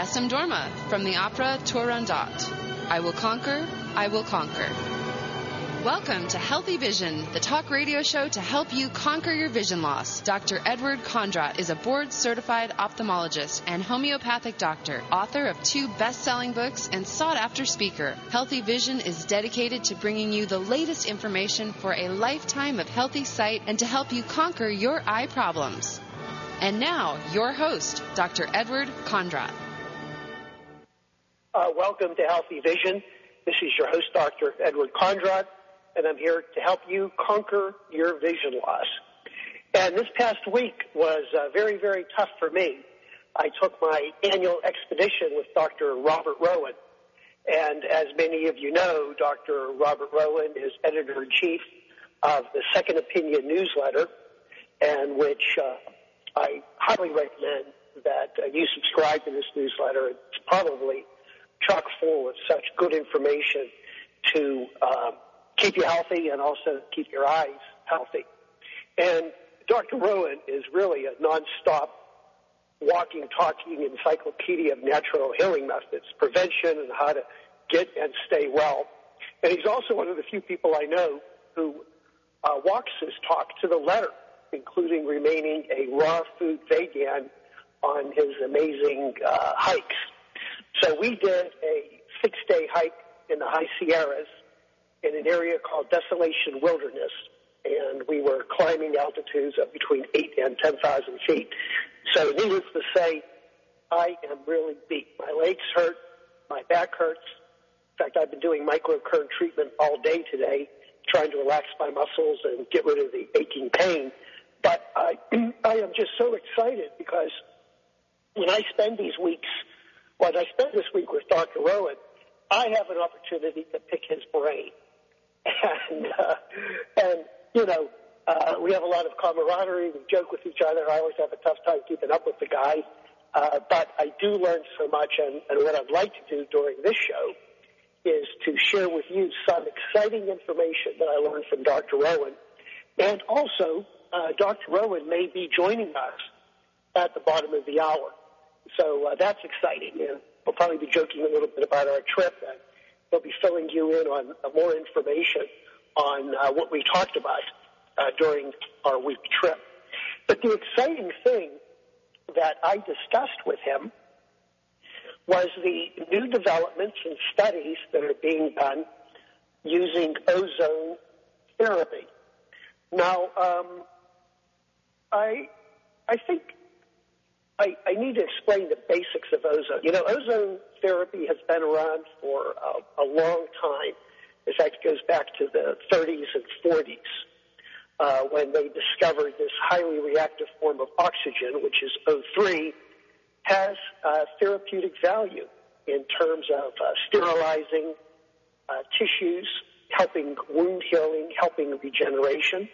Nessun Dorma from the opera Turandot. I will conquer, I will conquer. Welcome to Healthy Vision, the talk radio show to help you conquer your vision loss. Dr. Edward Kondrot is a board-certified ophthalmologist and homeopathic doctor, author of 2 best-selling books, and sought-after speaker. Healthy Vision is dedicated to bringing you the latest information for a lifetime of healthy sight and to help you conquer your eye problems. And now, your host, Dr. Edward Kondrot. Welcome to Healthy Vision. This is your host, Dr. Edward Kondrot, and I'm here to help you conquer your vision loss. And this past week was very, very tough for me. I took my annual expedition with Dr. Robert Rowan. And as many of you know, Dr. Robert Rowan is editor-in-chief of the Second Opinion newsletter, and which I highly recommend that you subscribe to this newsletter. It's probably chock full of such good information to keep you healthy and also keep your eyes healthy. And Dr. Rowan is really a nonstop walking, talking encyclopedia of natural healing methods, prevention, and how to get and stay well. And he's also one of the few people I know who walks his talk to the letter, including remaining a raw food vegan on his amazing hikes. So we did a 6-day hike in the high Sierras in an area called Desolation Wilderness, and we were climbing altitudes of between 8,000 and 10,000 feet. So needless to say, I am really beat. My legs hurt, my back hurts. In fact, I've been doing microcurrent treatment all day today, trying to relax my muscles and get rid of the aching pain. But I am just so excited because when I spend these weeks, when I spend this week with Dr. Rowan, I have an opportunity to pick his brain. And you know, we have a lot of camaraderie. We joke with each other. I always have a tough time keeping up with the guy. But I do learn so much, and what I'd like to do during this show is to share with you some exciting information that I learned from Dr. Rowan. And also, Dr. Rowan may be joining us at the bottom of the hour. So that's exciting. And we'll probably be joking a little bit about our trip, and we'll be filling you in on more information on what we talked about during our week trip. But the exciting thing that I discussed with him was the new developments and studies that are being done using ozone therapy. Now, I think I need to explain the basics of ozone. You know, ozone therapy has been around for a long time. In fact, it goes back to the 30s and 40s when they discovered this highly reactive form of oxygen, which is O3, has therapeutic value in terms of sterilizing tissues, helping wound healing, helping regeneration.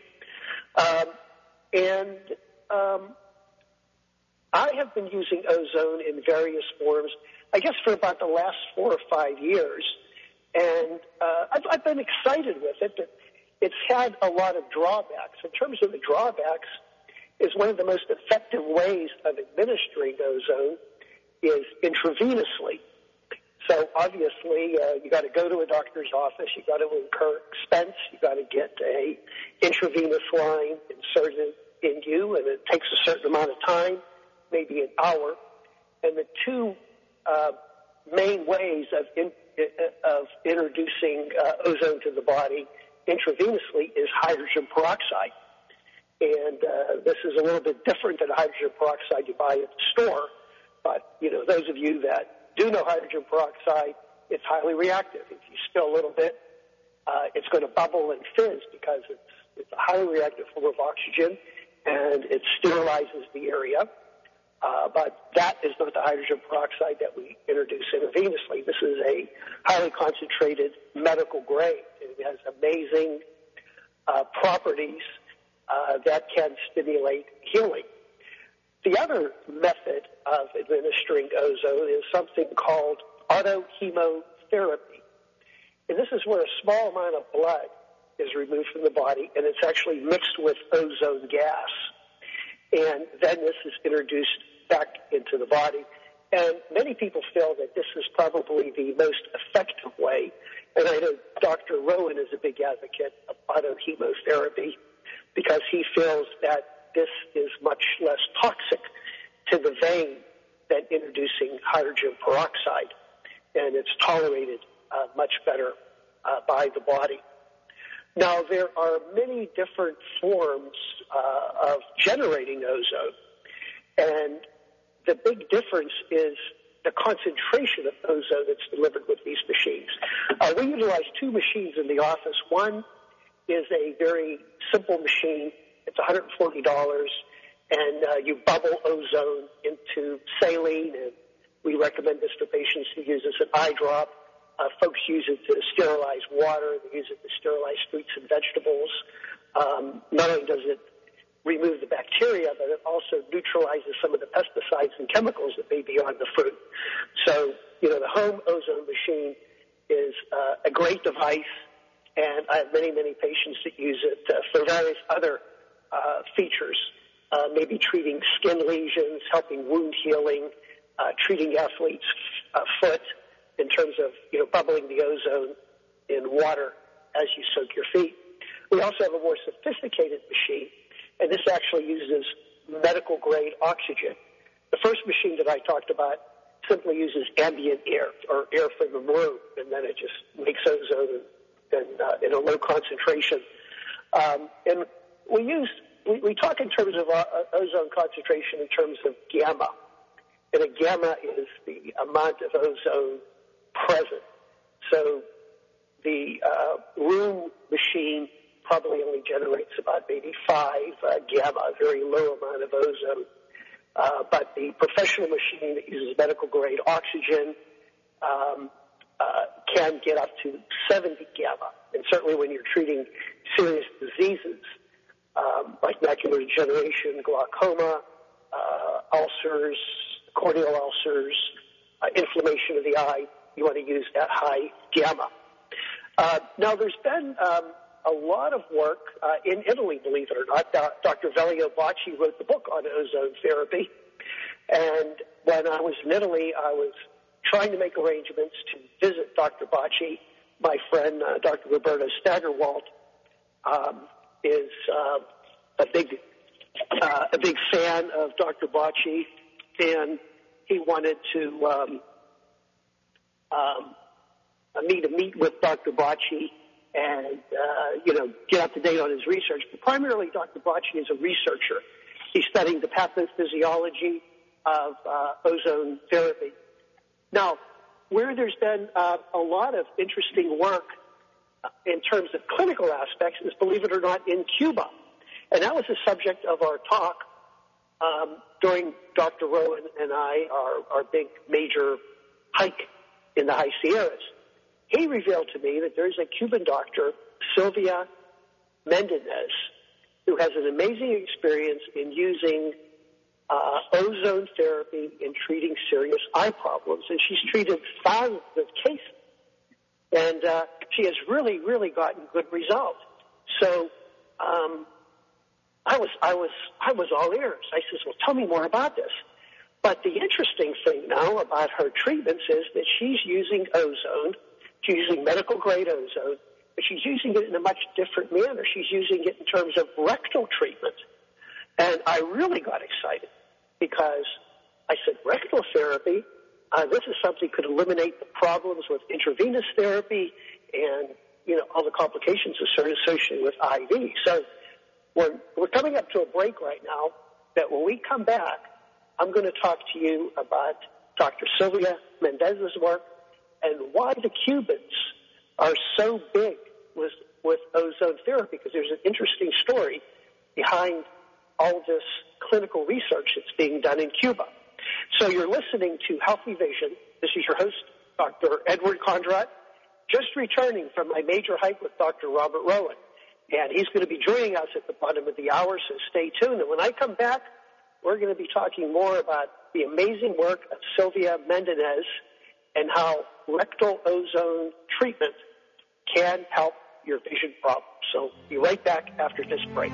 I have been using ozone in various forms, I guess, for about the last 4 or 5 years, and I've been excited with it, but it's had a lot of drawbacks. In terms of the drawbacks, is one of the most effective ways of administering ozone is intravenously. So obviously, you got to go to a doctor's office, you got to incur expense, you got to get a intravenous line inserted in you, and it takes a certain amount of time, maybe an hour. And the 2 main ways of introducing ozone to the body intravenously is hydrogen peroxide. And this is a little bit different than hydrogen peroxide you buy at the store. But, you know, those of you that do know hydrogen peroxide, it's highly reactive. If you spill a little bit, it's going to bubble and fizz because it's a highly reactive form of oxygen, and it sterilizes the area. But that is not the hydrogen peroxide that we introduce intravenously. This is a highly concentrated medical grade. It has amazing properties that can stimulate healing. The other method of administering ozone is something called autohemotherapy. And this is where a small amount of blood is removed from the body, and it's actually mixed with ozone gas. And then this is introduced back into the body. And many people feel that this is probably the most effective way. And I know Dr. Rowan is a big advocate of autohemotherapy because he feels that this is much less toxic to the vein than introducing hydrogen peroxide. And it's tolerated much better by the body. Now, there are many different forms of generating ozone, and the big difference is the concentration of ozone that's delivered with these machines. We utilize two machines in the office. One is a very simple machine. It's $140, and you bubble ozone into saline, and we recommend this for patients who use this as an eye drop. Folks use it to sterilize water. They use it to sterilize fruits and vegetables. Not only does it remove the bacteria, but it also neutralizes some of the pesticides and chemicals that may be on the fruit. So, the home ozone machine is a great device, and I have many, many patients that use it for various other features, maybe treating skin lesions, helping wound healing, treating athletes' foot, in terms of, bubbling the ozone in water as you soak your feet. We also have a more sophisticated machine, and this actually uses medical-grade oxygen. The first machine that I talked about simply uses ambient air, or air from the room, and then it just makes ozone in a low concentration. And we talk in terms of ozone concentration in terms of gamma, and a gamma is the amount of ozone present. So the room machine probably only generates about maybe 5 gamma, a very low amount of ozone. But the professional machine that uses medical grade oxygen can get up to 70 gamma. And certainly when you're treating serious diseases like macular degeneration, glaucoma, ulcers, corneal ulcers, inflammation of the eye, you want to use that high gamma. Now, there's been a lot of work in Italy, believe it or not. Dr. Velio Bacci wrote the book on ozone therapy. And when I was in Italy, I was trying to make arrangements to visit Dr. Bacci. My friend, Dr. Roberto Staggerwalt, is a big fan of Dr. Bacci, and he wanted to me to meet with Dr. Bacci and, get up to date on his research. But primarily, Dr. Bacci is a researcher. He's studying the pathophysiology of ozone therapy. Now, where there's been a lot of interesting work in terms of clinical aspects is, believe it or not, in Cuba. And that was the subject of our talk during Dr. Rowan and our big major hike in the High Sierras. He revealed to me that there's a Cuban doctor, Sylvia Mendinez, who has an amazing experience in using ozone therapy in treating serious eye problems. And she's treated thousands of cases. And she has really, really gotten good results. So I was all ears. I says, well, tell me more about this. But the interesting thing now about her treatments is that she's using ozone. She's using medical-grade ozone, but she's using it in a much different manner. She's using it in terms of rectal treatment. And I really got excited because I said, rectal therapy, this is something that could eliminate the problems with intravenous therapy and, all the complications associated with IV. So we're coming up to a break right now that when we come back, I'm going to talk to you about Dr. Sylvia Mendez's work and why the Cubans are so big with ozone therapy, because there's an interesting story behind all this clinical research that's being done in Cuba. So you're listening to Healthy Vision. This is your host, Dr. Edward Conrad, just returning from my major hike with Dr. Robert Rowan. And he's going to be joining us at the bottom of the hour, so stay tuned. And when I come back, we're going to be talking more about the amazing work of Sylvia Mendinez and how rectal ozone treatment can help your vision problem. So be right back after this break.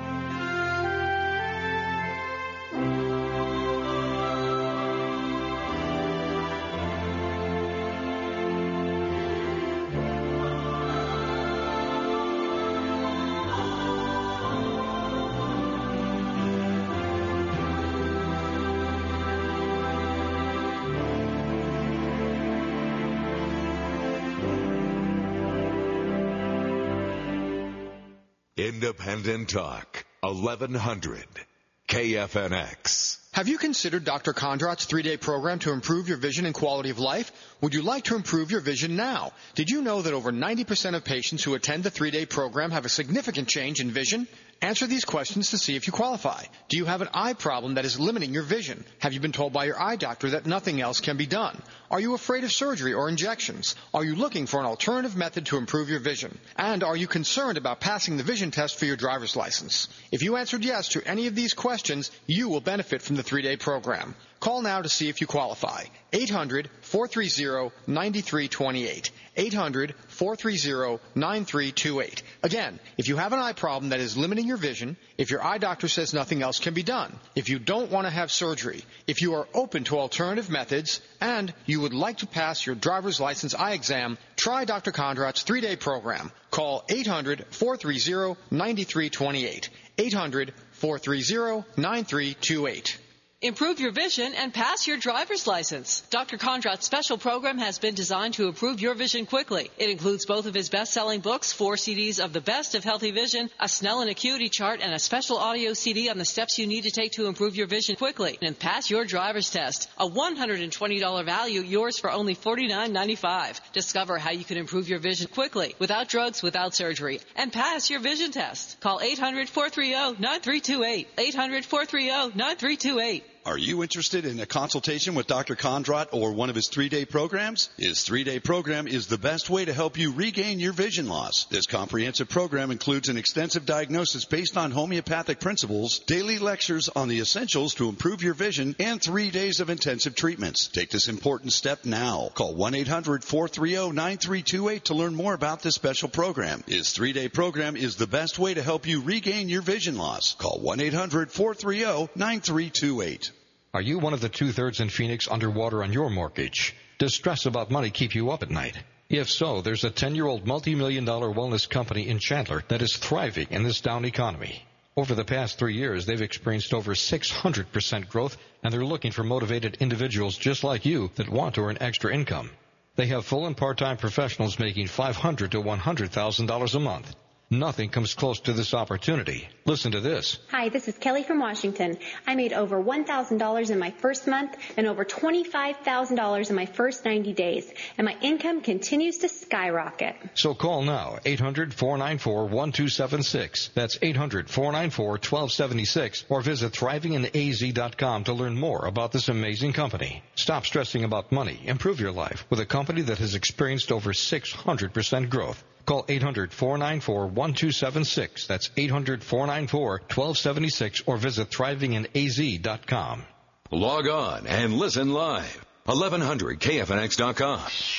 Independent Talk, 1100 KFNX. Have you considered Dr. Kondrat's 3-day program to improve your vision and quality of life? Would you like to improve your vision now? Did you know that over 90% of patients who attend the 3-day program have a significant change in vision? Answer these questions to see if you qualify. Do you have an eye problem that is limiting your vision? Have you been told by your eye doctor that nothing else can be done? Are you afraid of surgery or injections? Are you looking for an alternative method to improve your vision? And are you concerned about passing the vision test for your driver's license? If you answered yes to any of these questions, you will benefit from the 3-day program. Call now to see if you qualify. 800-430-9328. 800-430-9328. Again, if you have an eye problem that is limiting your vision, if your eye doctor says nothing else can be done, if you don't want to have surgery, if you are open to alternative methods, and you would like to pass your driver's license eye exam, try Dr. Kondrat's 3-day program. Call 800-430-9328. 800-430-9328. Improve your vision and pass your driver's license. Dr. Kondrat's special program has been designed to improve your vision quickly. It includes both of his best-selling books, 4 CDs of the best of healthy vision, a Snellen acuity chart, and a special audio CD on the steps you need to take to improve your vision quickly and pass your driver's test. A $120 value, yours for only $49.95. Discover how you can improve your vision quickly, without drugs, without surgery, and pass your vision test. Call 800-430-9328. 800-430-9328. Are you interested in a consultation with Dr. Kondrat or one of his 3-day programs? His 3-day program is the best way to help you regain your vision loss. This comprehensive program includes an extensive diagnosis based on homeopathic principles, daily lectures on the essentials to improve your vision, and 3 days of intensive treatments. Take this important step now. Call 1-800-430-9328 to learn more about this special program. His 3-day program is the best way to help you regain your vision loss. Call 1-800-430-9328. Are you one of the 2/3 in Phoenix underwater on your mortgage? Does stress about money keep you up at night? If so, there's a 10-year-old multi-million-dollar wellness company in Chandler that is thriving in this down economy. Over the past 3 years, they've experienced over 600% growth, and they're looking for motivated individuals just like you that want to earn extra income. They have full and part-time professionals making $500,000 to $100,000 a month. Nothing comes close to this opportunity. Listen to this. Hi, this is Kelly from Washington. I made over $1,000 in my first month and over $25,000 in my first 90 days, and my income continues to skyrocket. So call now, 800-494-1276. That's 800-494-1276, or visit thrivinginaz.com to learn more about this amazing company. Stop stressing about money. Improve your life with a company that has experienced over 600% growth. Call 800-494-1276. That's 800-494-1276, or visit thrivinginaz.com. Log on and listen live. 1100KFNX.com.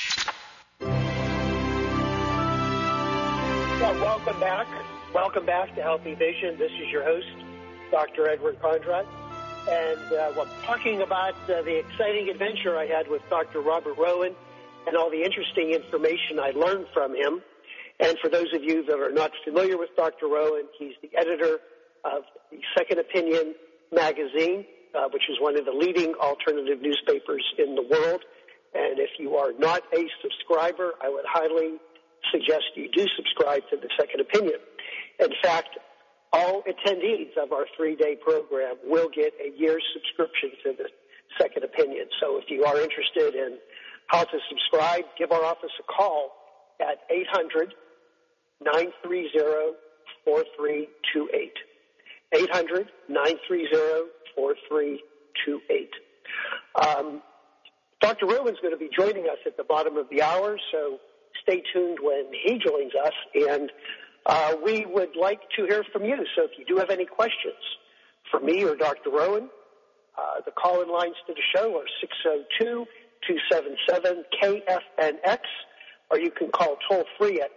Well, welcome back. Welcome back to Healthy Vision. This is your host, Dr. Edward Kondrat. And we're talking about the exciting adventure I had with Dr. Robert Rowan and all the interesting information I learned from him. And for those of you that are not familiar with Dr. Rowan, he's the editor of the Second Opinion magazine, which is one of the leading alternative newspapers in the world. And if you are not a subscriber, I would highly suggest you do subscribe to the Second Opinion. In fact, all attendees of our 3-day program will get a year's subscription to the Second Opinion. So if you are interested in how to subscribe, give our office a call at 800-930-4328. 800-930-4328. Dr. Rowan's going to be joining us at the bottom of the hour, so stay tuned when he joins us. And we would like to hear from you. So if you do have any questions for me or Dr. Rowan, the call-in lines to the show are 602-277-KFNX, or you can call toll-free at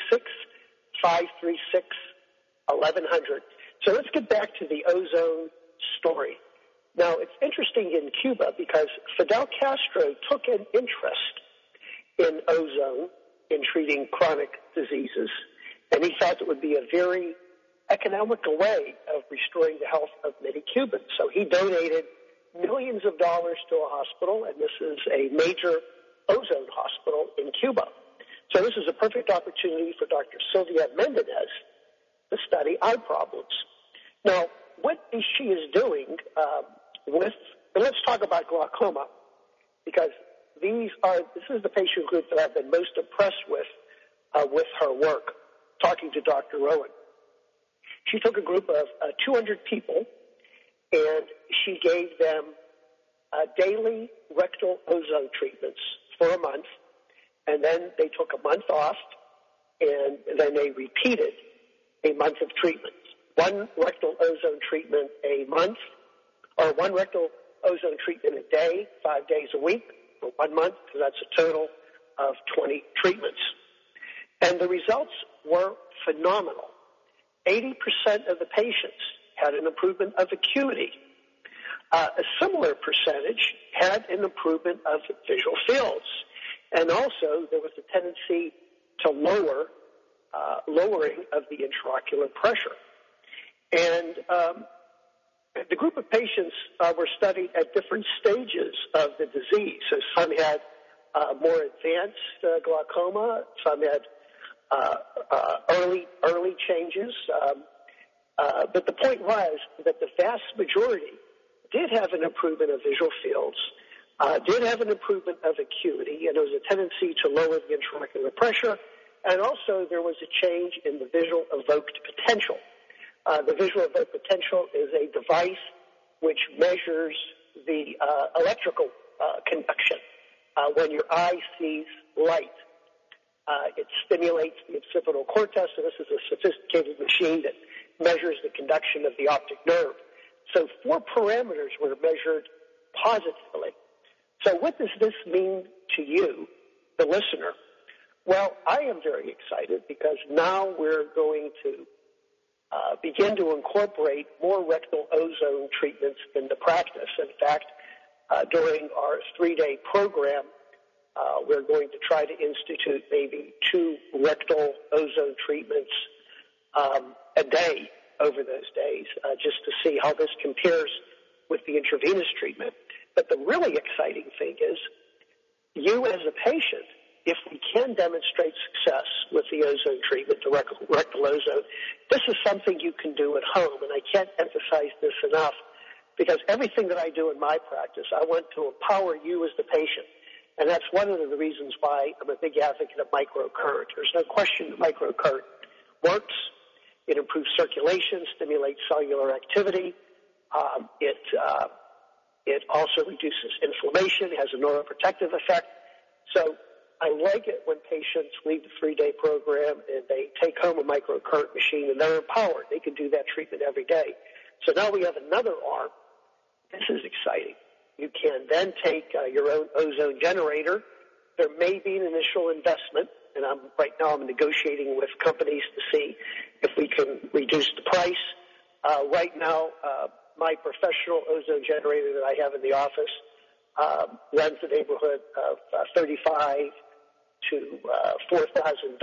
866-536-1100. So let's get back to the ozone story. Now, it's interesting in Cuba because Fidel Castro took an interest in ozone in treating chronic diseases, and he thought it would be a very economical way of restoring the health of many Cubans. So he donated millions of dollars to a hospital, and this is a major ozone hospital in Cuba. So this is a perfect opportunity for Dr. Sylvia Mendez to study eye problems. Now, what she is doing and let's talk about glaucoma, because this is the patient group that I've been most impressed with her work, talking to Dr. Rowan. She took a group of 200 people, and she gave them daily rectal ozone treatments for a month, and then they took a month off, and then they repeated a month of treatment. One rectal ozone treatment a month, or one rectal ozone treatment a day, 5 days a week for 1 month, so that's a total of 20 treatments. And the results were phenomenal. 80% of the patients had an improvement of acuity. A similar percentage had an improvement of visual fields. And also there was a tendency to lowering of the intraocular pressure. And the group of patients were studied at different stages of the disease. So some had more advanced glaucoma, some had early changes. But the point was that the vast majority did have an improvement of visual fields, did have an improvement of acuity, and there was a tendency to lower the intraocular pressure, and also there was a change in the visual evoked potential. The visual evoked potential is a device which measures the electrical conduction when your eye sees light. It stimulates the occipital cortex, and this is a sophisticated machine that measures the conduction of the optic nerve. So 4 parameters were measured positively. So what does this mean to you, the listener? Well, I am very excited because now we're going to begin to incorporate more rectal ozone treatments into practice. In fact, during our 3-day program, we're going to try to institute maybe 2 rectal ozone treatments a day over those days, just to see how this compares with the intravenous treatment. But the really exciting thing is, you as a patient, if we can demonstrate success with the ozone treatment, the rectal ozone, this is something you can do at home. And I can't emphasize this enough, because everything that I do in my practice, I want to empower you as the patient. And that's one of the reasons why I'm a big advocate of microcurrent. There's no question that microcurrent works. It improves circulation, stimulates cellular activity. It also reduces inflammation, has a neuroprotective effect. So I like it when patients leave the 3-day program and they take home a microcurrent machine and they're empowered. They can do that treatment every day. So now we have another arm. This is exciting. You can then take your own ozone generator. There may be an initial investment, and right now I'm negotiating with companies to see if we can reduce the price. Right now, my professional ozone generator that I have in the office runs the neighborhood of $3,500 to $4,000,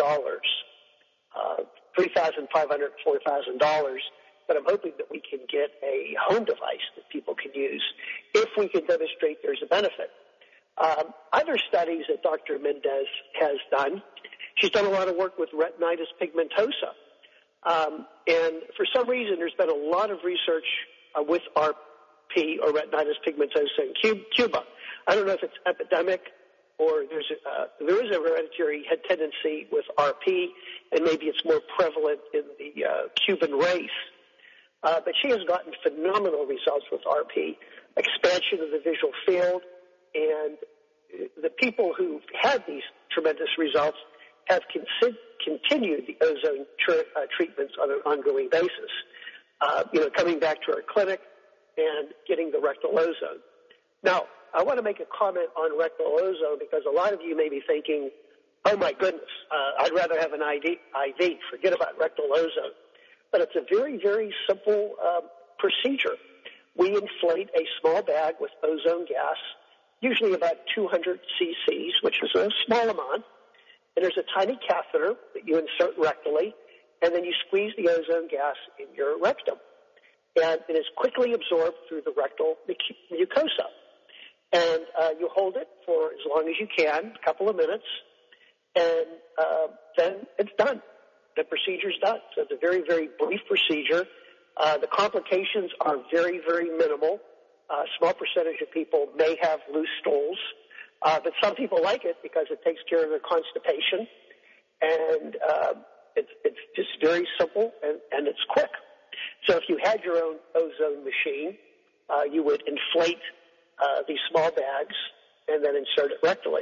$3,500 to $4,000. But I'm hoping that we can get a home device that people can use if we can demonstrate there's a benefit. Other studies that Dr. Mendez has done, she's done a lot of work with retinitis pigmentosa. And for some reason, there's been a lot of research with RP, or retinitis pigmentosa, in Cuba. I don't know if it's epidemic or there is a hereditary head tendency with RP, and maybe it's more prevalent in the Cuban race. But she has gotten phenomenal results with RP, expansion of the visual field, and the people who've had these tremendous results have continued the ozone treatments on an ongoing basis. Coming back to our clinic and getting the rectal ozone. Now, I want to make a comment on rectal ozone because a lot of you may be thinking, oh my goodness, I'd rather have an IV, forget about rectal ozone. But it's a very, very simple procedure. We inflate a small bag with ozone gas, usually about 200 cc's, which is a small amount. And there's a tiny catheter that you insert rectally, and then you squeeze the ozone gas in your rectum. And it is quickly absorbed through the rectal mucosa. And you hold it for as long as you can, a couple of minutes, and then it's done. the procedure's done. So it's a very, very brief procedure. The complications are very, very minimal. A small percentage of people may have loose stools, but some people like it because it takes care of their constipation, and it's just very simple and it's quick. So if you had your own ozone machine, you would inflate these small bags and then insert it rectally.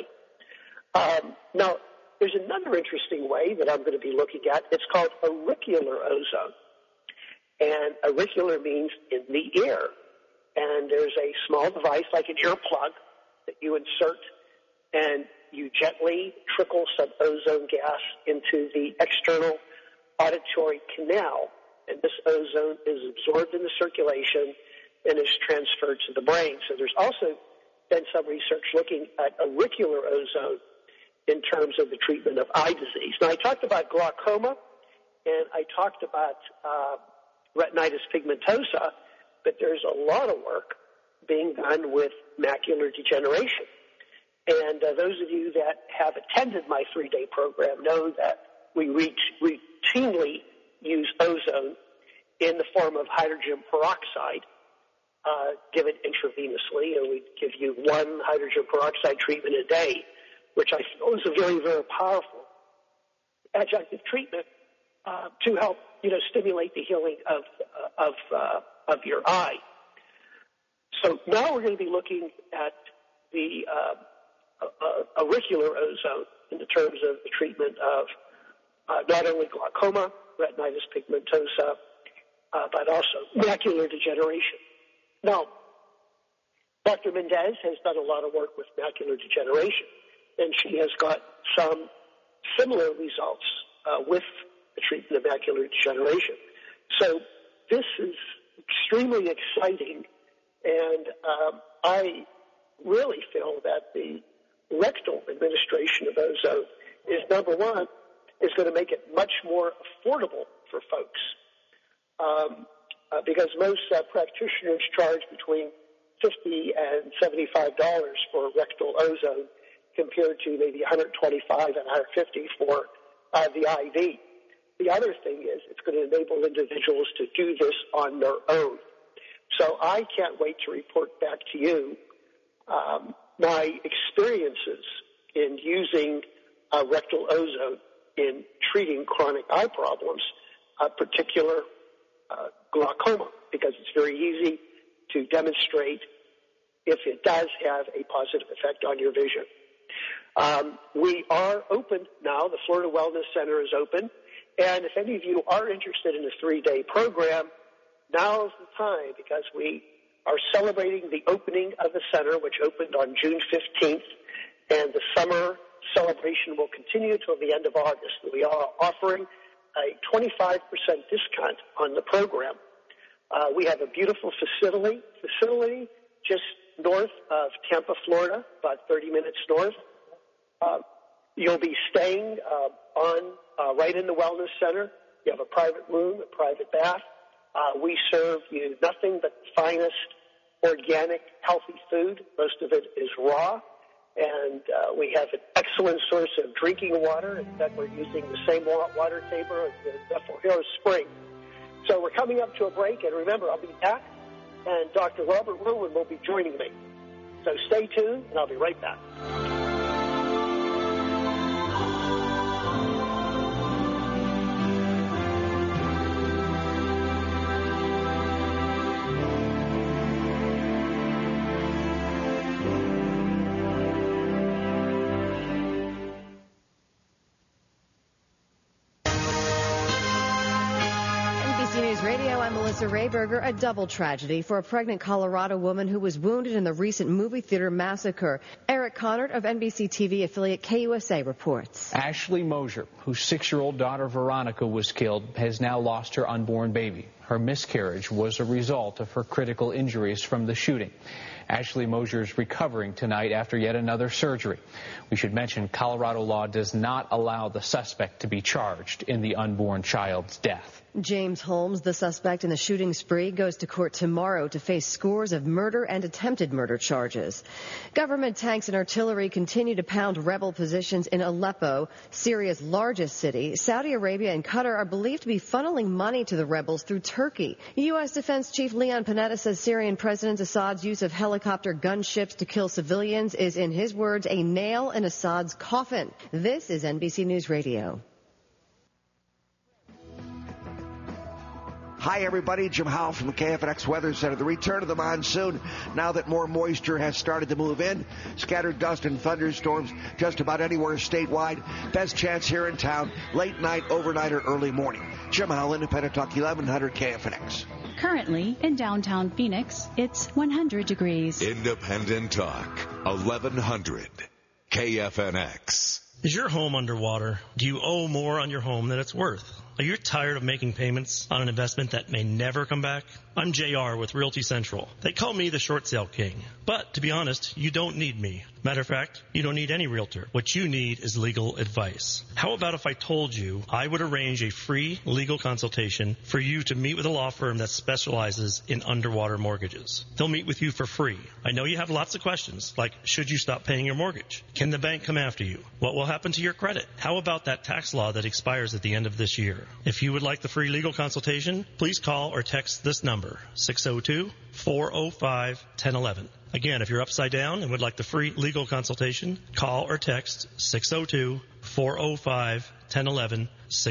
Now, there's another interesting way that I'm going to be looking at. It's called auricular ozone. And auricular means in the ear. And there's a small device like an earplug that you insert, and you gently trickle some ozone gas into the external auditory canal. And this ozone is absorbed in the circulation and is transferred to the brain. So there's also been some research looking at auricular ozone in terms of the treatment of eye disease. Now, I talked about glaucoma, and I talked about retinitis pigmentosa, but there's a lot of work being done with macular degeneration. And those of you that have attended my 3-day program know that we routinely use ozone in the form of hydrogen peroxide, given intravenously, and we give you 1 hydrogen peroxide treatment a day, which I feel is a very, very powerful adjunctive treatment to help, stimulate the healing of your eye. So now we're going to be looking at the auricular ozone in the terms of the treatment of not only glaucoma, retinitis pigmentosa, but also macular degeneration. Now, Dr. Mendez has done a lot of work with macular degeneration, and she has got some similar results with the treatment of macular degeneration. So this is extremely exciting, and I really feel that the rectal administration of ozone is, number one, is going to make it much more affordable for folks, because most practitioners charge between $50 and $75 for rectal ozone compared to maybe $125 and $150 for the IV. The other thing is it's going to enable individuals to do this on their own. So I can't wait to report back to you my experiences in using rectal ozone in treating chronic eye problems, particular glaucoma, because it's very easy to demonstrate if it does have a positive effect on your vision. We are open now. The Florida Wellness Center is open. And if any of you are interested in a 3-day program, now is the time, because we are celebrating the opening of the center, which opened on June 15th, and the summer celebration will continue until the end of August. We are offering a 25% discount on the program. We have a beautiful facility just north of Tampa, Florida, about 30 minutes north. You'll be staying right in the Wellness Center. You have a private room, a private bath. We serve you nothing but the finest organic, healthy food. Most of it is raw. And we have an excellent source of drinking water. In fact, we're using the same water table as the Bethel Hills Spring. So we're coming up to a break. And remember, I'll be back, and Dr. Robert Irwin will be joining me. So stay tuned, and I'll be right back. I'm Melissa Rayberger. A double tragedy for a pregnant Colorado woman who was wounded in the recent movie theater massacre. Eric Connard of NBC TV affiliate KUSA reports. Ashley Mosier, whose 6-year-old daughter Veronica was killed, has now lost her unborn baby. Her miscarriage was a result of her critical injuries from the shooting. Ashley Mosier is recovering tonight after yet another surgery. We should mention Colorado law does not allow the suspect to be charged in the unborn child's death. James Holmes, the suspect in the shooting spree, goes to court tomorrow to face scores of murder and attempted murder charges. Government tanks and artillery continue to pound rebel positions in Aleppo, Syria's largest city. Saudi Arabia and Qatar are believed to be funneling money to the rebels through Turkey. U.S. Defense Chief Leon Panetta says Syrian President Assad's use of helicopter gunships to kill civilians is, in his words, a nail in Assad's coffin. This is NBC News Radio. Hi, everybody. Jim Howell from the KFNX Weather Center. The return of the monsoon, now that more moisture has started to move in. Scattered dust and thunderstorms just about anywhere statewide. Best chance here in town, late night, overnight, or early morning. Jim Howell, Independent Talk, 1100 KFNX. Currently, in downtown Phoenix, it's 100 degrees. Independent Talk, 1100 KFNX. Is your home underwater? Do you owe more on your home than it's worth? Are you tired of making payments on an investment that may never come back? I'm JR with Realty Central. They call me the short sale king. But to be honest, you don't need me. Matter of fact, you don't need any realtor. What you need is legal advice. How about if I told you I would arrange a free legal consultation for you to meet with a law firm that specializes in underwater mortgages? They'll meet with you for free. I know you have lots of questions, like should you stop paying your mortgage? Can the bank come after you? What will happen to your credit? How about that tax law that expires at the end of this year? If you would like the free legal consultation, please call or text this number, 602-405-1011. Again, if you're upside down and would like the free legal consultation, call or text 602-405-1011,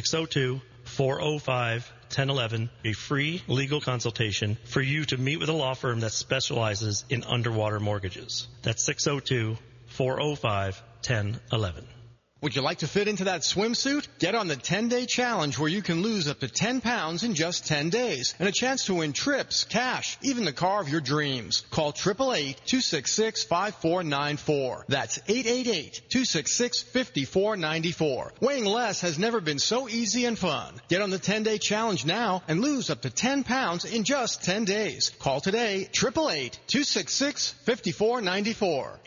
602-405-1011, a free legal consultation for you to meet with a law firm that specializes in underwater mortgages. That's 602-405-1011. Would you like to fit into that swimsuit? Get on the 10-day challenge where you can lose up to 10 pounds in just 10 days and a chance to win trips, cash, even the car of your dreams. Call 888-266-5494. That's 888-266-5494. Weighing less has never been so easy and fun. Get on the 10-day challenge now and lose up to 10 pounds in just 10 days. Call today, 888-266-5494.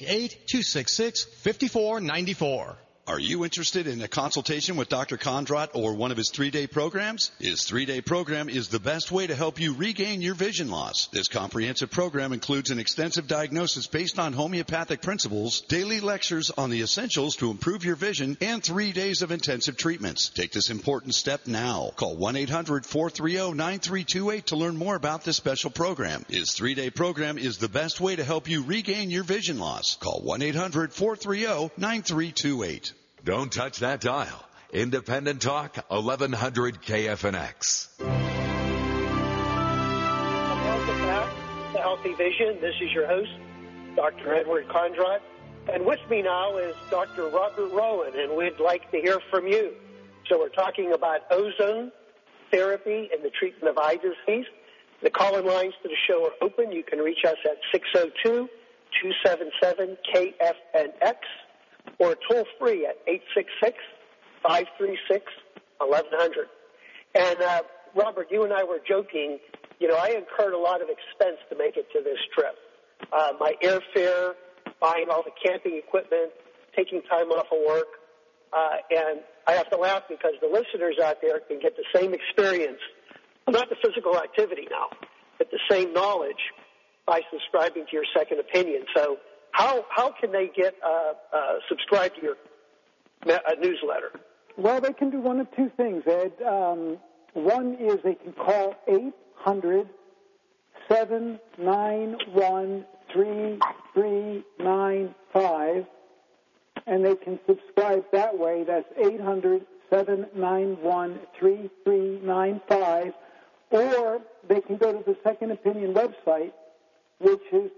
888-266-5494. Are you interested in a consultation with Dr. Kondrot or one of his 3-day programs? His 3-day program is the best way to help you regain your vision loss. This comprehensive program includes an extensive diagnosis based on homeopathic principles, daily lectures on the essentials to improve your vision, and 3 days of intensive treatments. Take this important step now. Call 1-800-430-9328 to learn more about this special program. His 3-day program is the best way to help you regain your vision loss. Call 1-800-430-9328. Don't touch that dial. Independent Talk, 1100 KFNX. Welcome back to Healthy Vision. This is your host, Dr. Edward Kondrot. And with me now is Dr. Robert Rowan, and we'd like to hear from you. So we're talking about ozone therapy and the treatment of eye disease. The call-in lines to the show are open. You can reach us at 602-277-KFNX. or toll-free at 866-536-1100. And, Robert, you and I were joking. You know, I incurred a lot of expense to make it to this trip. My airfare, buying all the camping equipment, taking time off of work. And I have to laugh because the listeners out there can get the same experience, not the physical activity now, but the same knowledge by subscribing to your second opinion. So how can they get subscribe to your newsletter? Well, they can do one of two things, Ed. One is they can call 800-791-3395, and they can subscribe that way. That's 800-791-3395. Or they can go to the Second Opinion website, which is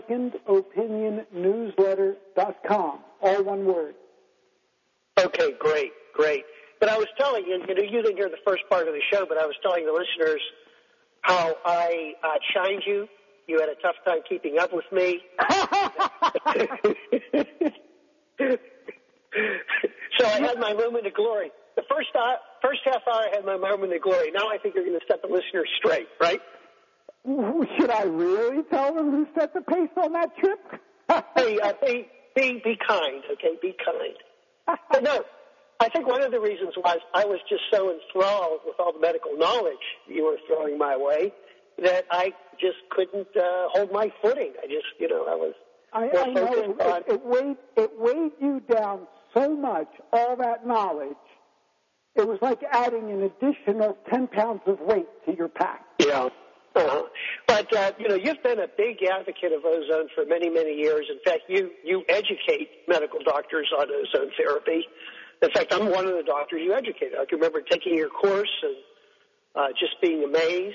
secondopinionnewsletter.com, all one word. Okay, great. But I was telling you, you didn't hear the first part of the show, but I was telling the listeners how I shined you. You had a tough time keeping up with me. So I had my moment of glory. the first half hour I had my moment of glory. Now I think you're going to set the listener straight, right? Should I really tell them who set the pace on that trip? Be kind, okay? Be kind. But no, I think one of the reasons was I was just so enthralled with all the medical knowledge you were throwing my way that I just couldn't hold my footing. I just, I was more focused on... It weighed you down so much, all that knowledge. It was like adding an additional 10 pounds of weight to your pack. Yeah. But, you've been a big advocate of ozone for many, many years. In fact, you educate medical doctors on ozone therapy. In fact, I'm one of the doctors you educated. I can remember taking your course and just being amazed,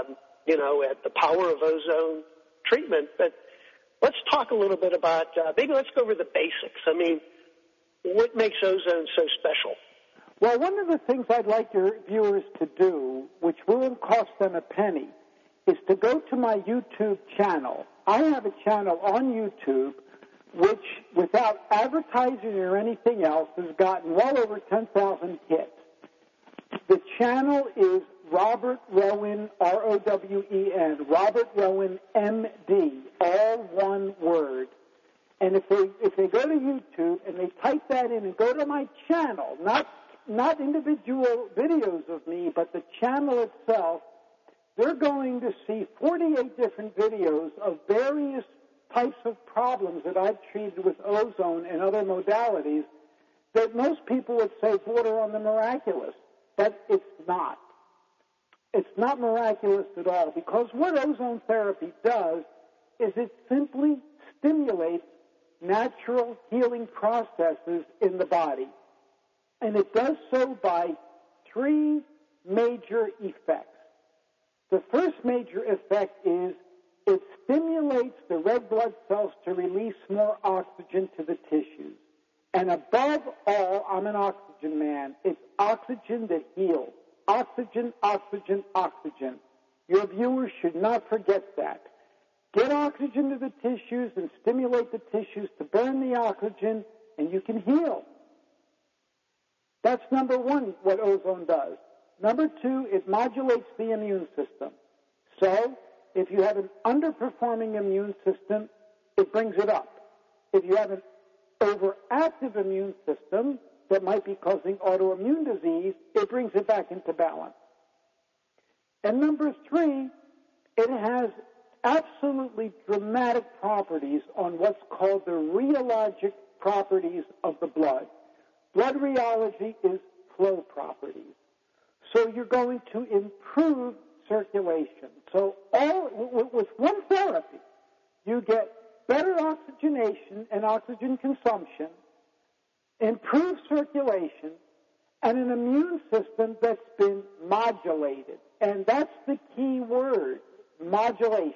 at the power of ozone treatment. But let's talk a little bit about, maybe let's go over the basics. I mean, what makes ozone so special? Well, one of the things I'd like your viewers to do, which won't cost them a penny, is to go to my YouTube channel. I have a channel on YouTube which, without advertising or anything else, has gotten well over 10,000 hits. The channel is Robert Rowen, R-O-W-E-N, Robert Rowen, M.D., all one word. And if they go to YouTube and they type that in and go to my channel, not individual videos of me, but the channel itself, they're going to see 48 different videos of various types of problems that I've treated with ozone and other modalities that most people would say border on the miraculous, but it's not. It's not miraculous at all, because what ozone therapy does is it simply stimulates natural healing processes in the body. And it does so by three major effects. The first major effect is it stimulates the red blood cells to release more oxygen to the tissues. And above all, I'm an oxygen man. It's oxygen that heals. Oxygen, oxygen, oxygen. Your viewers should not forget that. Get oxygen to the tissues and stimulate the tissues to burn the oxygen, and you can heal. That's number one, what ozone does. Number two, it modulates the immune system. So, if you have an underperforming immune system, it brings it up. If you have an overactive immune system that might be causing autoimmune disease, it brings it back into balance. And number three, it has absolutely dramatic properties on what's called the rheologic properties of the blood. Blood rheology is flow properties. So you're going to improve circulation. So with one therapy, you get better oxygenation and oxygen consumption, improved circulation, and an immune system that's been modulated. And that's the key word, modulation.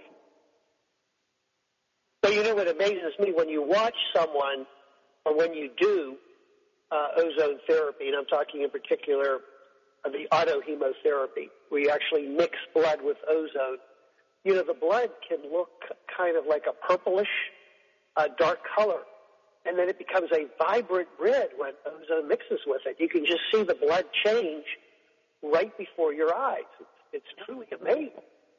So what amazes me when you watch someone, or when you do ozone therapy, and I'm talking in particular of the autohemotherapy, where you actually mix blood with ozone, the blood can look kind of like a purplish, dark color, and then it becomes a vibrant red when ozone mixes with it. You can just see the blood change right before your eyes. It's truly amazing.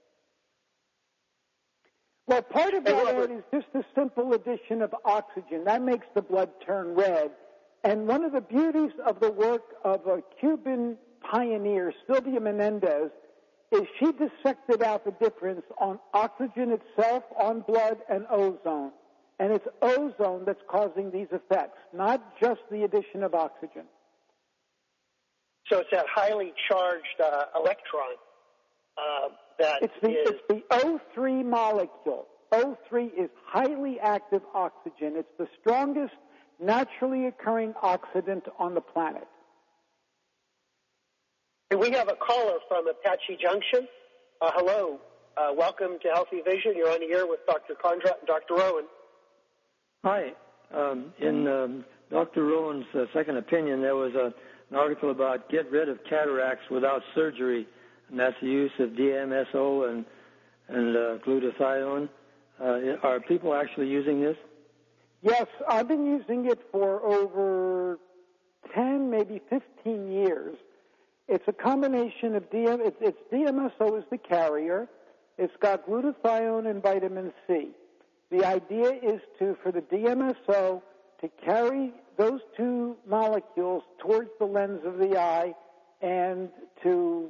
Well, part of that is just a simple addition of oxygen. That makes the blood turn red. And one of the beauties of the work of a Cuban pioneer, Sylvia Menendez, is she dissected out the difference on oxygen itself, on blood, and ozone. And it's ozone that's causing these effects, not just the addition of oxygen. So it's that highly charged electron it's the O3 molecule. O3 is highly active oxygen. It's the strongest naturally occurring oxidant on the planet. And we have a caller from Apache Junction. Hello. Welcome to Healthy Vision. You're on the air with Dr. Condrat and Dr. Rowen. Hi. In Dr. Rowen's second opinion, there was an article about get rid of cataracts without surgery, and that's the use of DMSO and glutathione. Are people actually using this? Yes, I've been using it for over 10, maybe 15 years. It's a combination of it's DMSO is the carrier. It's got glutathione and vitamin C. The idea is for the DMSO to carry those two molecules towards the lens of the eye and to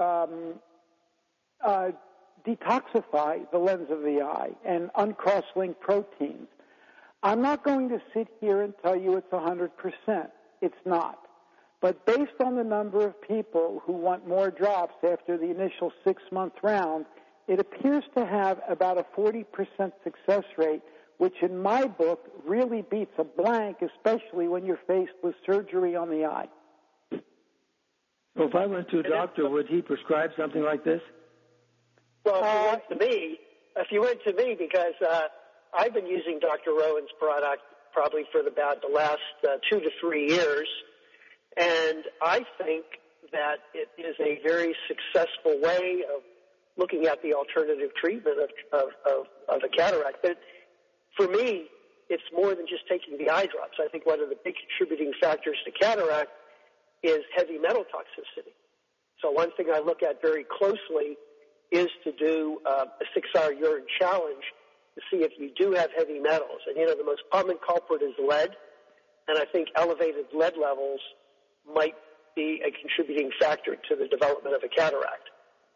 detoxify the lens of the eye and uncross-link proteins. I'm not going to sit here and tell you it's 100%. It's not. But based on the number of people who want more drops after the initial 6-month round, it appears to have about a 40% success rate, which in my book really beats a blank, especially when you're faced with surgery on the eye. So if I went to a doctor, would he prescribe something like this? Well, if you went to me, because I've been using Dr. Rowan's product probably for about the last 2 to 3 years, and I think that it is a very successful way of looking at the alternative treatment of a cataract. But for me, it's more than just taking the eye drops. I think one of the big contributing factors to cataract is heavy metal toxicity. So one thing I look at very closely is to do a 6-hour urine challenge to see if you do have heavy metals. And, the most common culprit is lead, and I think elevated lead levels might be a contributing factor to the development of a cataract.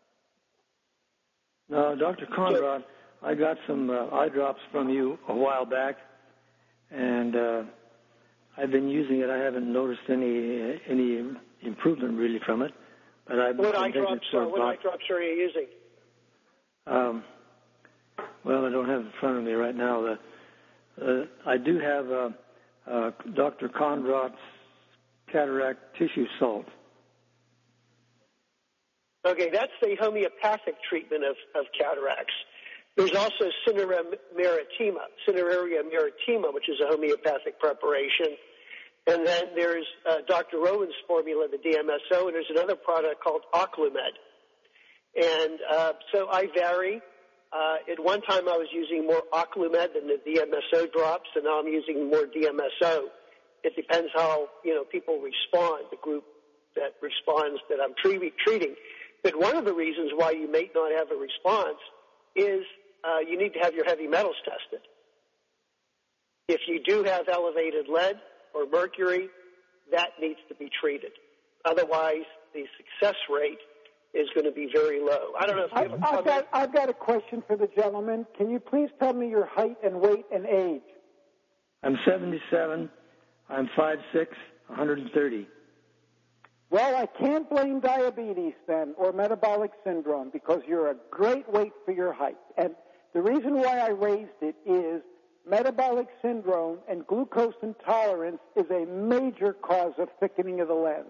Now, Dr. Conrad, I got some eye drops from you a while back, and I've been using it. I haven't noticed any improvement really from it. But what eye drops are you using? Well, I don't have it in front of me right now. I do have Dr. Conrad's cataract tissue salt. Okay, that's the homeopathic treatment of cataracts. There's also Cineraria maritima, which is a homeopathic preparation. And then there's Dr. Rowan's formula, the DMSO, and there's another product called Oclumed. And so I vary. At one time I was using more Oclumed than the DMSO drops, and now I'm using more DMSO. It depends how, people respond, the group that responds that I'm treating. But one of the reasons why you may not have a response is you need to have your heavy metals tested. If you do have elevated lead or mercury, that needs to be treated. Otherwise, the success rate is going to be very low. I don't know if you have a comment. I've got a question for the gentleman. Can you please tell me your height and weight and age? I'm 77. I'm 5'6", 130. Well, I can't blame diabetes then or metabolic syndrome because you're a great weight for your height. And the reason why I raised it is metabolic syndrome and glucose intolerance is a major cause of thickening of the lens.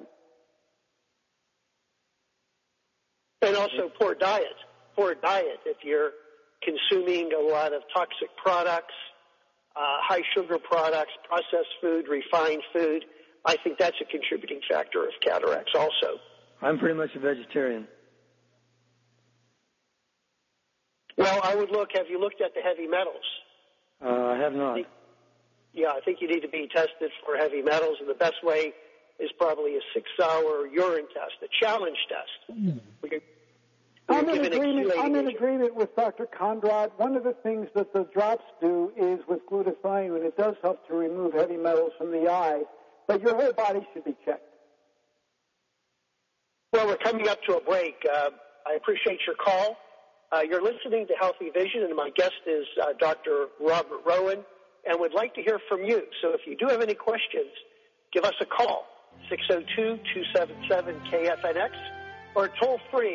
And also poor diet. If you're consuming a lot of toxic products, high sugar products, processed food, refined food, I think that's a contributing factor of cataracts also. I'm pretty much a vegetarian. Well, I would have you looked at the heavy metals? I have not. I think you need to be tested for heavy metals, and the best way is probably a 6-hour urine test, a challenge test. I'm in agreement with Dr. Conrad. One of the things that the drops do is with glutathione, it does help to remove heavy metals from the eye, but your whole body should be checked. Well, we're coming up to a break. I appreciate your call. You're listening to Healthy Vision, and my guest is Dr. Robert Rowan, and would like to hear from you. So if you do have any questions, give us a call, 602-277-KFNX, or toll-free,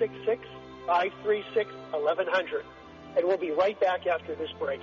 866-536-1100. And we'll be right back after this break.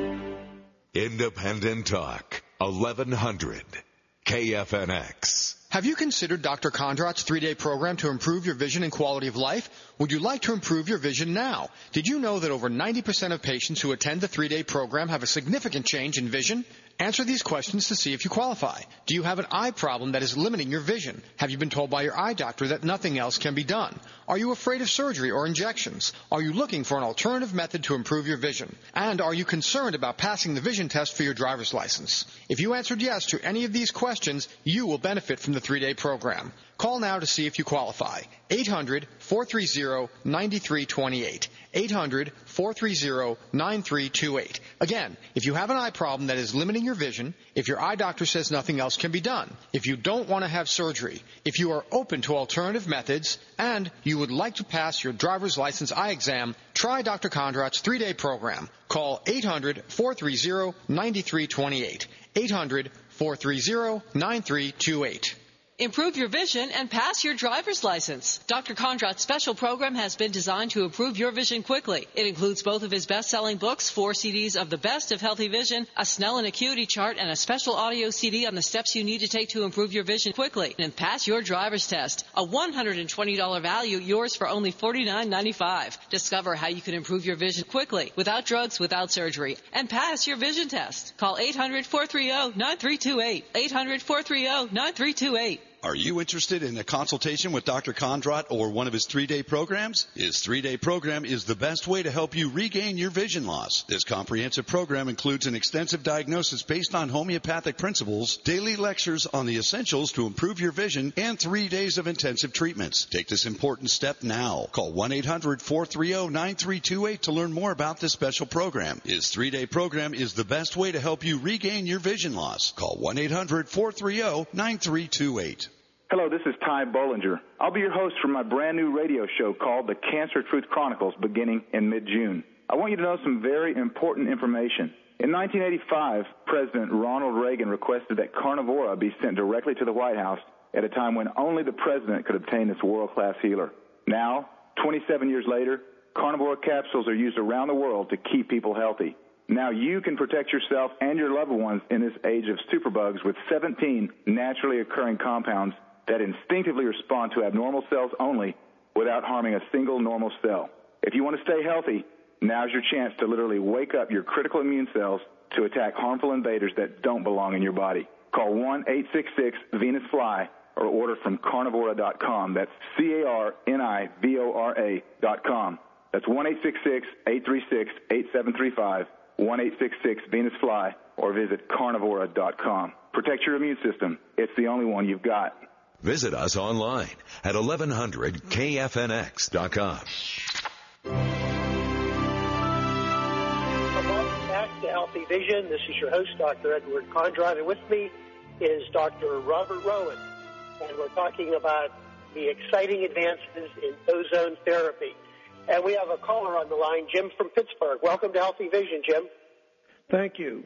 Independent Talk, 1100 KFNX. Have you considered Dr. Kondrat's 3-day program to improve your vision and quality of life? Would you like to improve your vision now? Did you know that over 90% of patients who attend the 3-day program have a significant change in vision? Answer these questions to see if you qualify. Do you have an eye problem that is limiting your vision? Have you been told by your eye doctor that nothing else can be done? Are you afraid of surgery or injections? Are you looking for an alternative method to improve your vision? And are you concerned about passing the vision test for your driver's license? If you answered yes to any of these questions, you will benefit from the 3-day program. Call now to see if you qualify. 800-430-9328. 800-430-9328. Again, if you have an eye problem that is limiting your vision, if your eye doctor says nothing else can be done, if you don't want to have surgery, if you are open to alternative methods, and you would like to pass your driver's license eye exam, try Dr. Kondrat's 3-day program. Call 800-430-9328. 800-430-9328. Improve your vision and pass your driver's license. Dr. Kondrat's special program has been designed to improve your vision quickly. It includes both of his best-selling books, 4 CDs of the best of healthy vision, a Snellen acuity chart, and a special audio CD on the steps you need to take to improve your vision quickly and pass your driver's test. A $120 value, yours for only $49.95. Discover how you can improve your vision quickly, without drugs, without surgery, and pass your vision test. Call 800-430-9328. 800-430-9328. Are you interested in a consultation with Dr. Kondrat or one of his 3-day programs? His 3-day program is the best way to help you regain your vision loss. This comprehensive program includes an extensive diagnosis based on homeopathic principles, daily lectures on the essentials to improve your vision, and 3 days of intensive treatments. Take this important step now. Call 1-800-430-9328 to learn more about this special program. His 3-day program is the best way to help you regain your vision loss. Call 1-800-430-9328. Hello, this is Ty Bollinger. I'll be your host for my brand new radio show called The Cancer Truth Chronicles beginning in mid-June. I want you to know some very important information. In 1985, President Ronald Reagan requested that Carnivora be sent directly to the White House at a time when only the president could obtain this world-class healer. Now, 27 years later, Carnivora capsules are used around the world to keep people healthy. Now you can protect yourself and your loved ones in this age of superbugs with 17 naturally occurring compounds that instinctively respond to abnormal cells only without harming a single normal cell. If you want to stay healthy, now's your chance to literally wake up your critical immune cells to attack harmful invaders that don't belong in your body. Call 1-866-VENUS-FLY or order from carnivora.com. That's CARNIVORA.com. That's 1-866-836-8735, 1-866-VENUS-FLY, or visit carnivora.com. Protect your immune system. It's the only one you've got. Visit us online at 1100kfnx.com. Welcome back to Healthy Vision. This is your host, Dr. Edward Kondrat, and with me is Dr. Robert Rowan, and we're talking about the exciting advances in ozone therapy. And we have a caller on the line, Jim from Pittsburgh. Welcome to Healthy Vision, Jim. Thank you.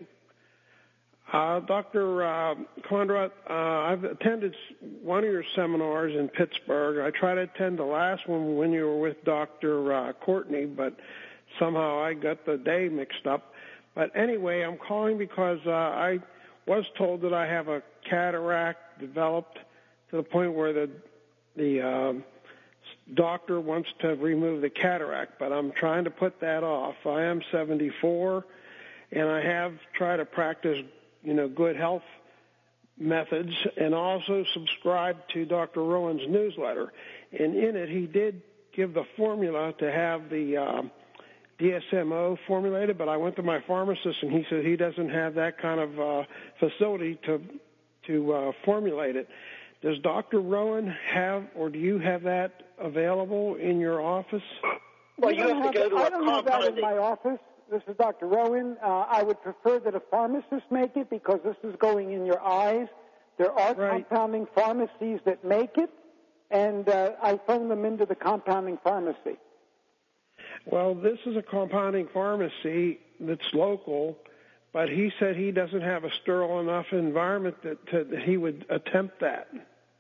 Dr. Kondrat, I've attended one of your seminars in Pittsburgh. I tried to attend the last one when you were with Dr. Courtney, but somehow I got the day mixed up. But anyway, I'm calling because I was told that I have a cataract developed to the point where the doctor wants to remove the cataract, but I'm trying to put that off. I am 74, and I have tried to practice good health methods, and also subscribe to Dr. Rowan's newsletter. And in it, he did give the formula to have the DSMO formulated, but I went to my pharmacist, and he said he doesn't have that kind of facility to formulate it. Does Dr. Rowan have, or do you have that available in your office? Well, you have to go to a I don't have that in my office. This is Dr. Rowan. I would prefer that a pharmacist make it because this is going in your eyes. There are compounding pharmacies that make it, and I phone them into the compounding pharmacy. Well, this is a compounding pharmacy that's local, but he said he doesn't have a sterile enough environment that he would attempt that.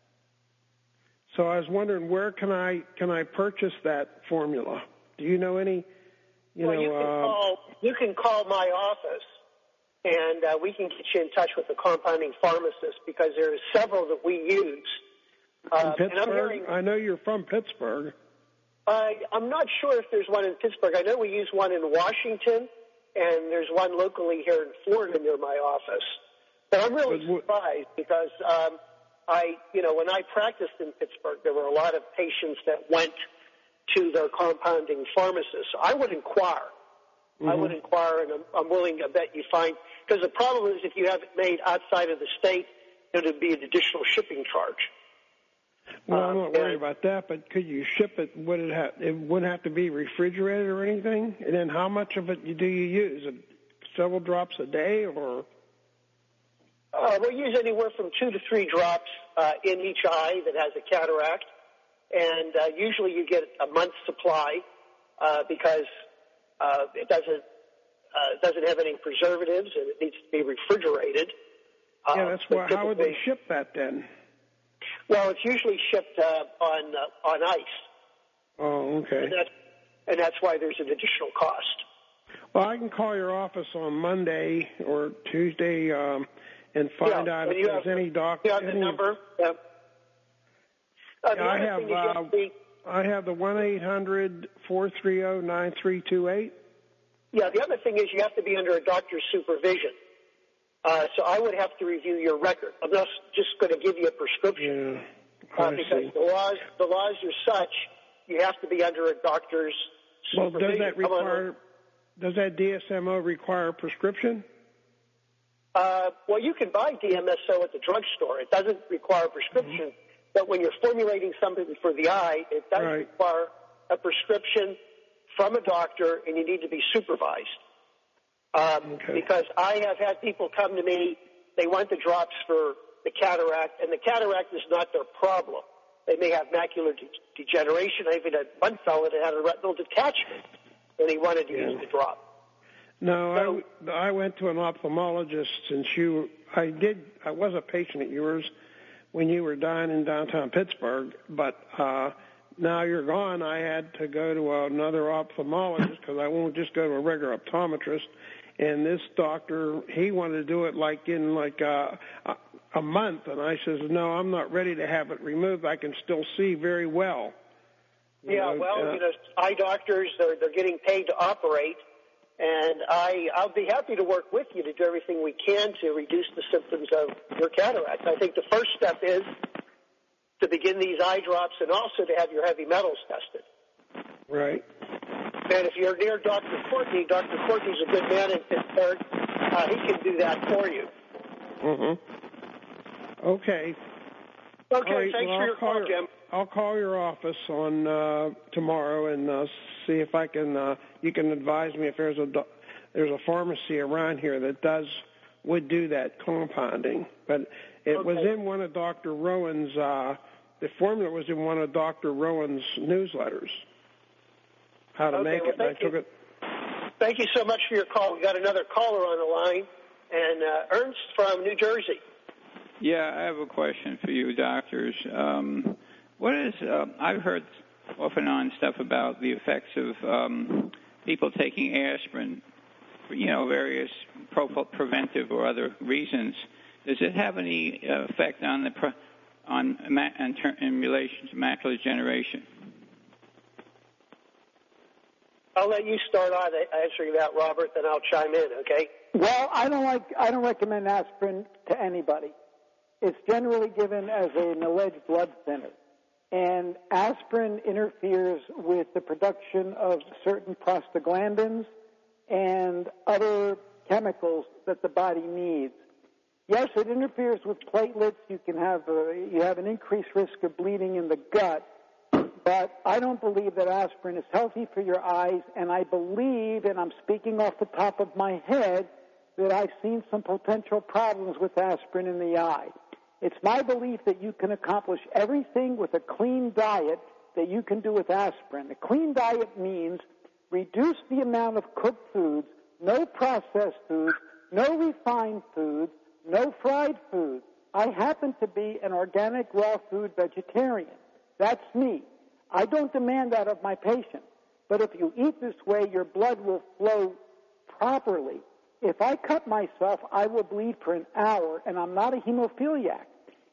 So I was wondering, where can I purchase that formula? Do you know any? You can call my office, and we can get you in touch with the compounding pharmacist, because there are several that we use Pittsburgh? And I'm hearing, I know you're from Pittsburgh. I'm not sure if there's one in Pittsburgh. I know we use one in Washington, and there's one locally here in Florida near my office. But I'm really surprised because when I practiced in Pittsburgh, there were a lot of patients that went to their compounding pharmacist. So I would inquire. I would inquire, and I'm willing to bet you find, because the problem is if you have it made outside of the state, it would be an additional shipping charge. Well, I'm not worried about that, but could you ship it? It wouldn't have to be refrigerated or anything? And then how much of it do you use? Several drops a day, or? We'll use anywhere from 2 to 3 drops in each eye that has a cataract, and usually you get a month's supply because it doesn't have any preservatives and it needs to be refrigerated. Yeah, that's why. How would they ship that then? Well, it's usually shipped on ice. Oh, okay. And that's why there's an additional cost. Well, I can call your office on Monday or Tuesday and find out if there's any doctor. You have the number? Yeah. I have the 1-800-430-9328. Yeah, the other thing is you have to be under a doctor's supervision. So I would have to review your record. I'm not just going to give you a prescription because the laws are such you have to be under a doctor's supervision. Well, does that DSMO require a prescription? Well, you can buy DMSO at the drugstore. It doesn't require a prescription, but when you're formulating something for the eye, it does require a prescription from a doctor, and you need to be supervised. Because I have had people come to me, they want the drops for the cataract, and the cataract is not their problem. They may have macular degeneration. I even had one fellow that had a retinal detachment, and he wanted to use the drop. No, I went to an ophthalmologist, and I was a patient of yours when you were dying in downtown Pittsburgh, but now you're gone. I had to go to another ophthalmologist because I won't just go to a regular optometrist. And this doctor, he wanted to do it in a month. And I says, no, I'm not ready to have it removed. I can still see very well. Eye doctors, they're getting paid to operate. And I'll be happy to work with you to do everything we can to reduce the symptoms of your cataract. I think the first step is to begin these eye drops and also to have your heavy metals tested. Right. And if you're near Dr. Courtney's a good man in Pittsburgh. He can do that for you. Okay. Okay, thanks for your call, Jim. I'll call your office on tomorrow and see if I can. You can advise me if there's a pharmacy around here that would do that compounding. But it was in one of Dr. Rowan's. The formula was in one of Dr. Rowan's newsletters. How to make it. Well, I took it. Thank you so much for your call. We got another caller on the line, and Ernst from New Jersey. Yeah, I have a question for you, doctors. I've heard off and on stuff about the effects of people taking aspirin for, various preventive or other reasons. Does it have any effect in relation to macular degeneration? I'll let you start on answering that, Robert, then I'll chime in, okay? Well, I don't recommend aspirin to anybody. It's generally given as an alleged blood thinner. And aspirin interferes with the production of certain prostaglandins and other chemicals that the body needs. Yes, it interferes with platelets. You have an increased risk of bleeding in the gut. But I don't believe that aspirin is healthy for your eyes, and I believe, and I'm speaking off the top of my head, that I've seen some potential problems with aspirin in the eye. It's my belief that you can accomplish everything with a clean diet that you can do with aspirin. A clean diet means reduce the amount of cooked foods, no processed foods, no refined foods, no fried foods. I happen to be an organic raw food vegetarian. That's me. I don't demand that of my patients. But if you eat this way, your blood will flow properly. If I cut myself, I will bleed for an hour, and I'm not a hemophiliac.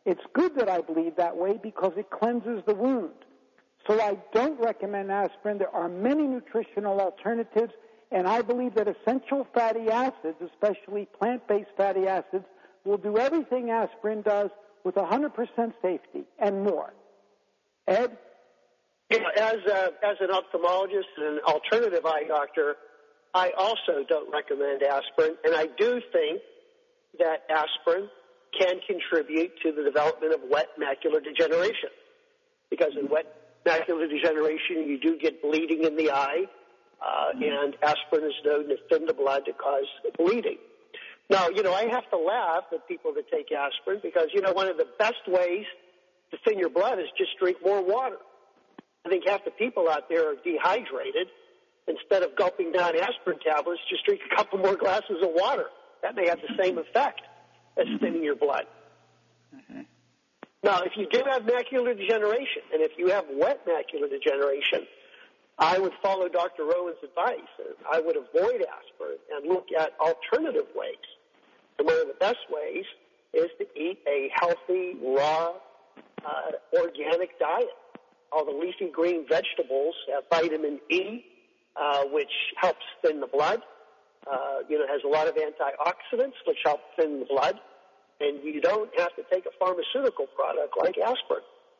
It's good that I bleed that way because it cleanses the wound. So I don't recommend aspirin. There are many nutritional alternatives, and I believe that essential fatty acids, especially plant-based fatty acids, will do everything aspirin does with 100% safety and more. Ed? As an ophthalmologist and an alternative eye doctor, I also don't recommend aspirin, and I do think that aspirin can contribute to the development of wet macular degeneration. Because in wet macular degeneration, you do get bleeding in the eye, and aspirin is known to thin the blood to cause bleeding. Now, I have to laugh at people that take aspirin because, one of the best ways to thin your blood is just drink more water. I think half the people out there are dehydrated. Instead of gulping down aspirin tablets, just drink a couple more glasses of water. That may have the same effect as thinning your blood. Mm-hmm. Now, if you do have macular degeneration, and if you have wet macular degeneration, I would follow Dr. Rowan's advice. I would avoid aspirin and look at alternative ways. And one of the best ways is to eat a healthy, raw, organic diet. All the leafy green vegetables have vitamin E, which helps thin the blood. Has a lot of antioxidants, which help thin the blood. And you don't have to take a pharmaceutical product like aspirin.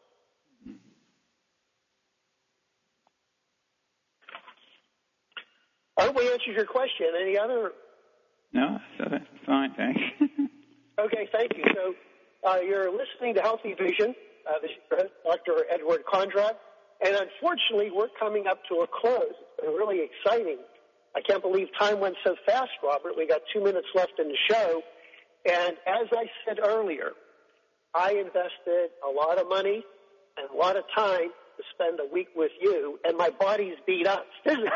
I hope we answered your question. Any other? No, fine, thanks. Okay, thank you. So you're listening to Healthy Vision. This is Dr. Edward Conrad. And unfortunately, we're coming up to a close. It's been really exciting. I can't believe time went so fast, Robert. We got 2 minutes left in the show. And as I said earlier, I invested a lot of money and a lot of time to spend a week with you, and my body's beat up physically.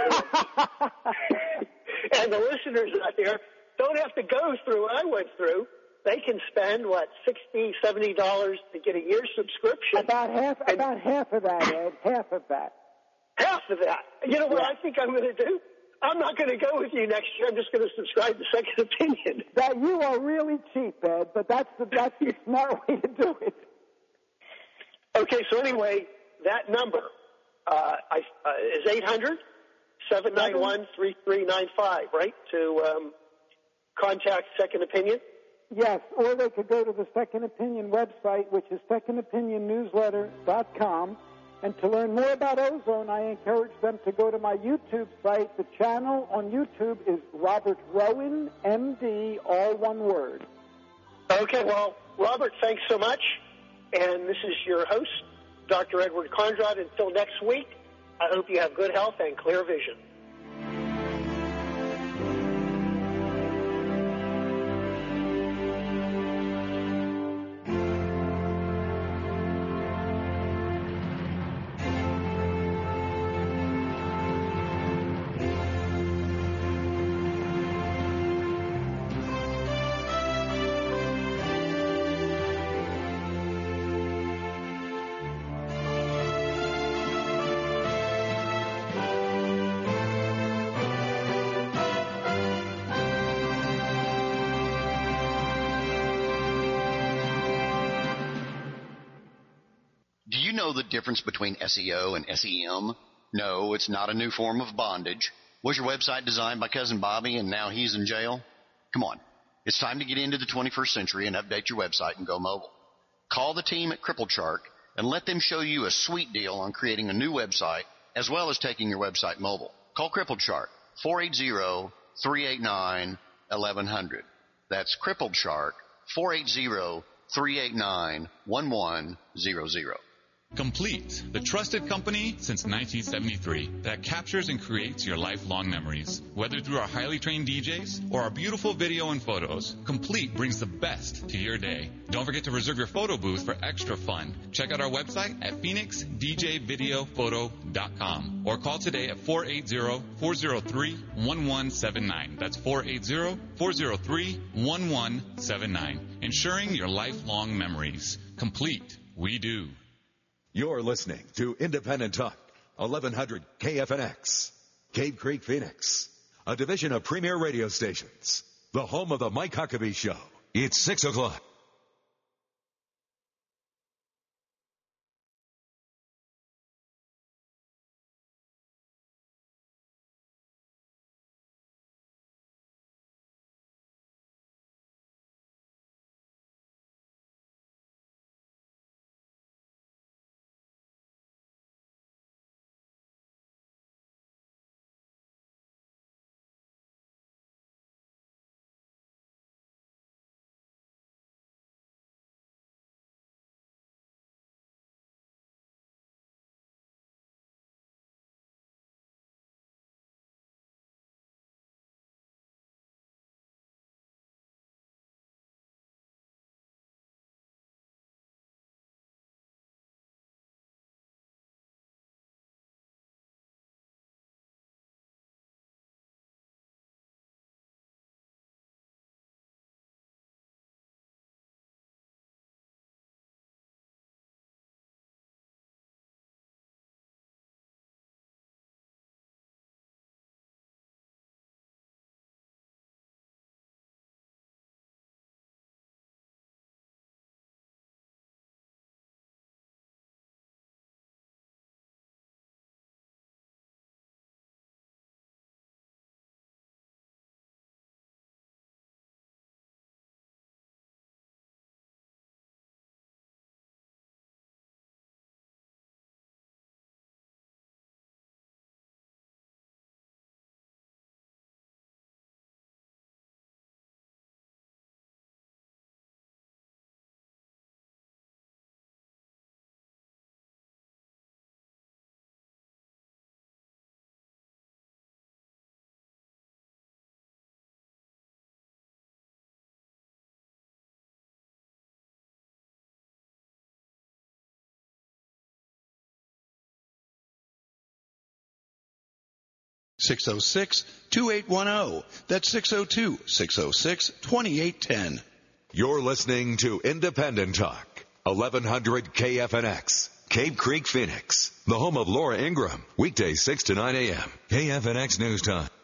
And the listeners out there don't have to go through what I went through. They can spend, $60, $70 to get a year subscription. About half of that, Ed. Half of that. Half of that. You know what I think I'm going to do? I'm not going to go with you next year. I'm just going to subscribe to Second Opinion. That you are really cheap, Ed, but that's the smart way to do it. Okay, so anyway, that number is 800-791-3395, right, to contact Second Opinion? Yes, or they could go to the Second Opinion website, which is secondopinionnewsletter.com. And to learn more about ozone, I encourage them to go to my YouTube site. The channel on YouTube is Robert Rowan, MD, all one word. Okay, well, Robert, thanks so much. And this is your host, Dr. Edward Conrad. Until next week, I hope you have good health and clear vision. The difference between SEO and SEM? No, it's not a new form of bondage. Was your website designed by Cousin Bobby and now he's in jail? Come on. It's time to get into the 21st century and update your website and go mobile. Call the team at Crippled Shark and let them show you a sweet deal on creating a new website as well as taking your website mobile. Call Crippled Shark, 480-389-1100. That's Crippled Shark, 480-389-1100. Complete, the trusted company since 1973 that captures and creates your lifelong memories. Whether through our highly trained DJs or our beautiful video and photos, Complete brings the best to your day. Don't forget to reserve your photo booth for extra fun. Check out our website at phoenixdjvideophoto.com or call today at 480-403-1179. That's 480-403-1179. Ensuring your lifelong memories. Complete, we do. You're listening to Independent Talk, 1100 KFNX, Cave Creek, Phoenix, a division of Premier Radio Stations, the home of the Mike Huckabee Show. It's 6 o'clock. 606-2810. That's 602-606-2810. You're listening to Independent Talk, 1100 KFNX, Cave Creek, Phoenix, the home of Laura Ingraham, weekdays 6 to 9 a.m. KFNX News Time.